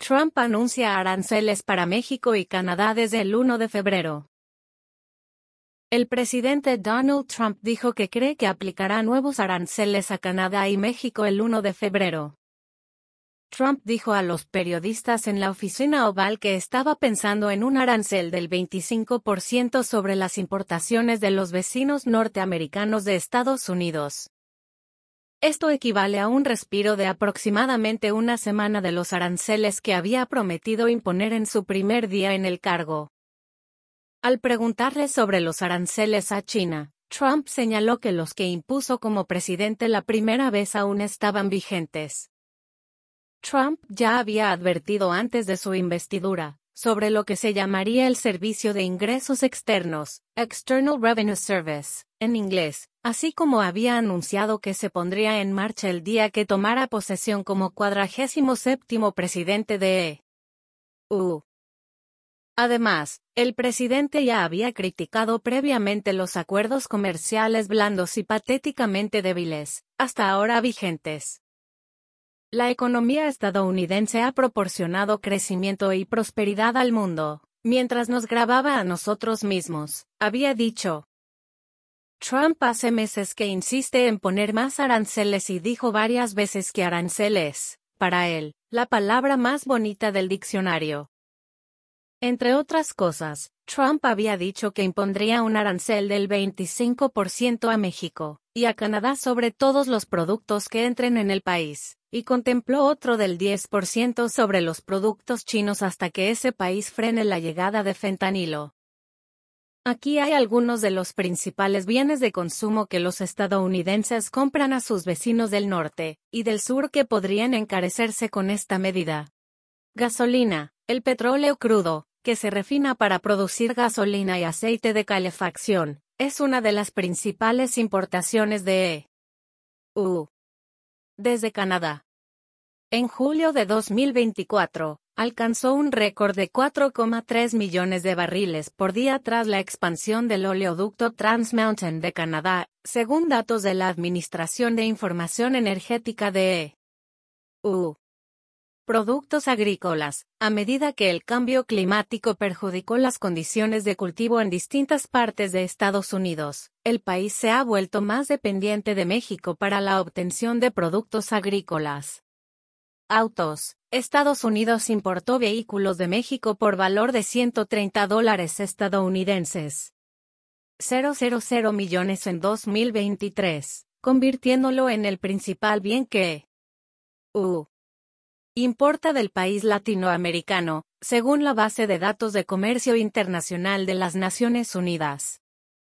Trump anuncia aranceles para México y Canadá desde el 1 de febrero. El presidente Donald Trump dijo que cree que aplicará nuevos aranceles a Canadá y México el 1 de febrero. Trump dijo a los periodistas en la oficina Oval que estaba pensando en un arancel del 25% sobre las importaciones de los vecinos norteamericanos de Estados Unidos. Esto equivale a un respiro de aproximadamente una semana de los aranceles que había prometido imponer en su primer día en el cargo. Al preguntarle sobre los aranceles a China, Trump señaló que los que impuso como presidente la primera vez aún estaban vigentes. Trump ya había advertido antes de su investidura sobre lo que se llamaría el Servicio de Ingresos Externos, External Revenue Service, en inglés, así como había anunciado que se pondría en marcha el día que tomara posesión como 47º presidente de EU. Además, el presidente ya había criticado previamente los acuerdos comerciales blandos y patéticamente débiles, hasta ahora vigentes. La economía estadounidense ha proporcionado crecimiento y prosperidad al mundo, mientras nos gravaba a nosotros mismos, había dicho. Trump hace meses que insiste en poner más aranceles y dijo varias veces que arancel es, para él, la palabra más bonita del diccionario. Entre otras cosas, Trump había dicho que impondría un arancel del 25% a México y a Canadá sobre todos los productos que entren en el país, y contempló otro del 10% sobre los productos chinos hasta que ese país frene la llegada de fentanilo. Aquí hay algunos de los principales bienes de consumo que los estadounidenses compran a sus vecinos del norte y del sur que podrían encarecerse con esta medida. Gasolina, el petróleo crudo, que se refina para producir gasolina y aceite de calefacción, es una de las principales importaciones de EU. Desde Canadá. En julio de 2024, alcanzó un récord de 4,3 millones de barriles por día tras la expansión del oleoducto Trans Mountain de Canadá, según datos de la Administración de Información Energética de EU. Productos agrícolas. A medida que el cambio climático perjudicó las condiciones de cultivo en distintas partes de Estados Unidos, el país se ha vuelto más dependiente de México para la obtención de productos agrícolas. Autos. Estados Unidos importó vehículos de México por valor de $130 estadounidenses. 000 millones en 2023, convirtiéndolo en el principal bien que EU importa del país latinoamericano, según la base de datos de comercio internacional de las Naciones Unidas.